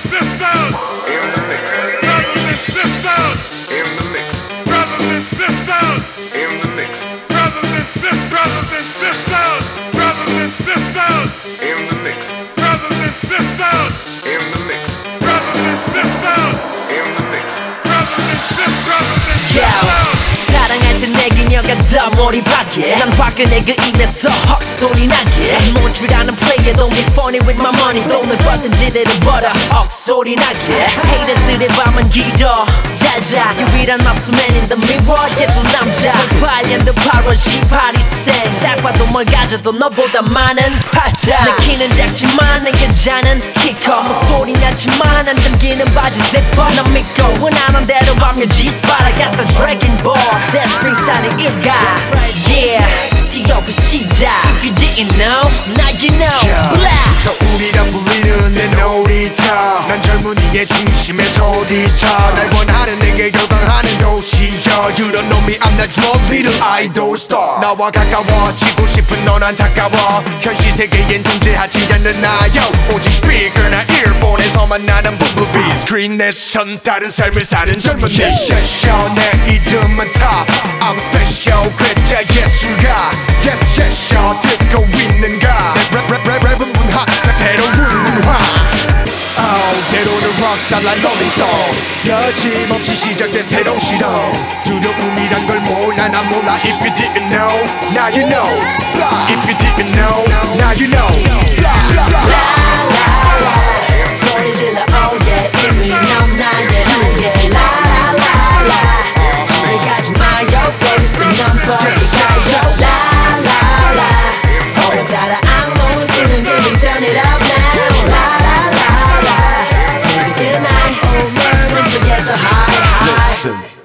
사랑할 땐 내 그녀가 더 몰입하게 난 화끈해 그 입에서 헉소리 나게 못 줄 아는 플레이에 Don't be funny with my money 돈을 벌든 지대로 벌어 억소리 나게 Haters들의 밤은 길어 잘자 유일한 마스맨 in the mirror 얘도 남자 8년도 8월 18일생 딱 봐도 뭘 가져도 너보다 많은 팔자 내 키는 작지만 내 여자는 키커 목소리 나지만 안 잠기는 바지 zipper 난 믿고 원하는 대로 하면 G-spot I got the Dragon Ball That's ring산의 일가 Yeah 티업의 시작 If you didn't know now you know Blah 서울이라 불리는 내 놀이터 난 젊은이의 중심에 소리쳐 날 원하는 내게 열광하는 도시여 You don't know me I'm not your little idol star 나와 가까워지고 싶은 넌 안타까워 현실 세계엔 존재하지 않는 나요 오직 스피커나 이어폰에서만 나는 부부비 스크린 내선 다른 삶을 사는 젊은이 Special 내 이름은 top I'm special 괴짜 예술가 Yes yes yo 듣고 있는가 랩은 문화 새로운 문화 때로는 rockstar like Rolling Stones 여짐없이 시작된 새로운 시도 두려움이란 걸 몰라 난 몰라 If you didn't know now you know If you didn't know now you know 소리 질러 oh yeah 이미 넌 나의 라라라라 집에 가지 마요 여기서 넌 버리 가요 라라라 오늘따라 악몽을 꾸는 게 괜찮을 up now 라라라라 Baby good night 온 마음속에서 high high Listen